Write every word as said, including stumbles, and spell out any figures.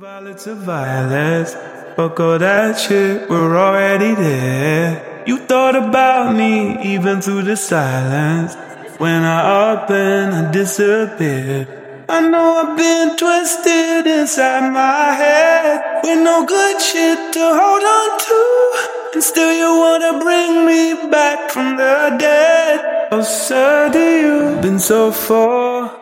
Violets of violets, fuck all that shit, we're already there. You thought about me even through the silence, when I up and I disappeared. I know I've been twisted inside my head, with no good shit to hold on to, and still you wanna bring me back from the dead. Oh sir, do you been so far?